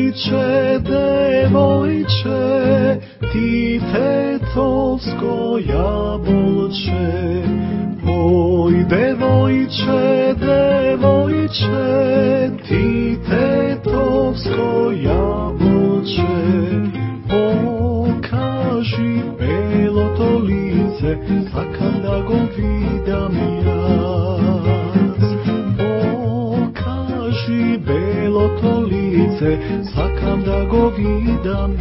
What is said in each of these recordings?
devojče, ti tetovsko jabolče. Oj, devojče, devojče, ti tetovsko jabolče. Pokaži belo to lice, sakam da go vidam jaz. Pokaži belo to lice, sakam da go vidam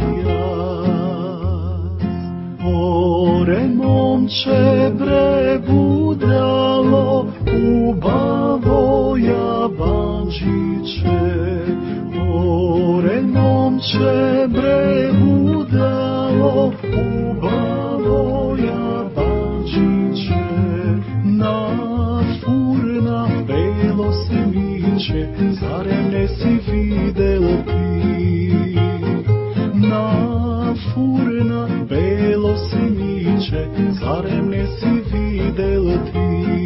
jaz. Ore momče bre budalo, ubavo jabančiće. Ore momče bre budalo, ubavo jabančiće. Na furna belo semiće, zarem ne si videl ti? Na furna belo semiće, zarem ne si videl ti?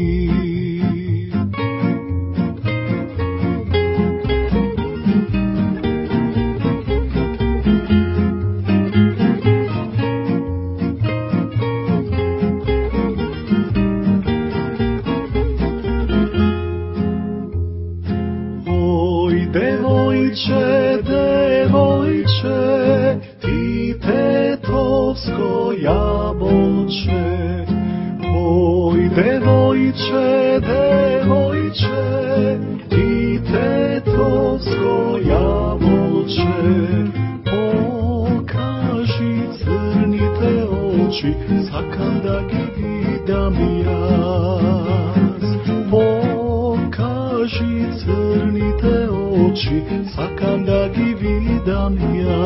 Devojče, devojče, ti tetovsko jabolče. Oj, devojče, devojče, ti tetovsko jabolče. Pokaži crnite oči, sakam da gi vidam jaz. Pokaži crnite oči, sakam da gi vidam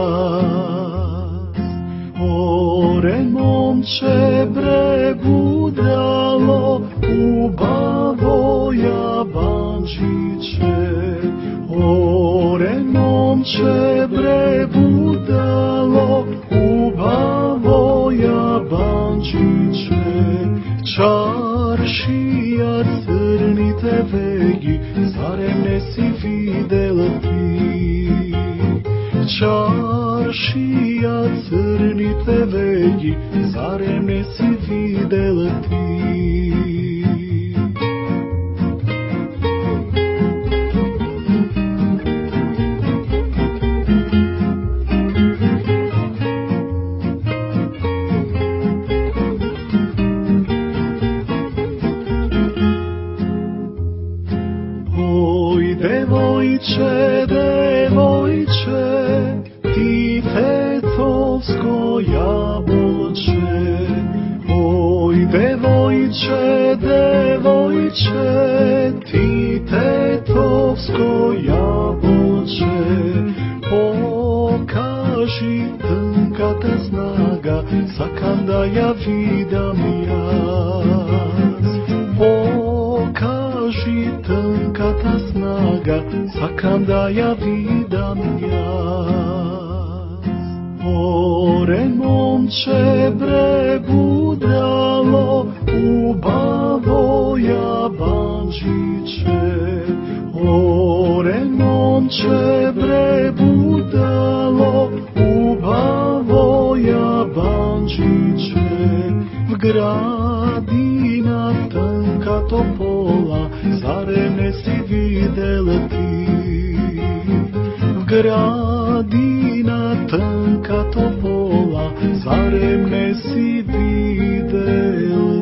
jaz. Ore momče bre budalo, ubavo jabančiće. Ore momče bre budalo, ubavo jabančiće. Čaršija crnite vegi, zarem ne si videl ti? Čaršija crnite vegi, zarem ne si videl ti? Devojče, devojče, ti tetovsko jabolče. Oj, devojče, devojče, ti tetovsko jabolče. Pokaži tnkata snaga, sakam da ja vidam jaz. Pokaži tnkata snaga, sakam da ja vidam jaz. Ore momče bre budalo, ubavo jabančiće. Ore momče bre budalo, ubavo jabančiće. Vgradina tanka topola, zarem ne si videl ti? Vgradina tanka topola, zarem ne si videl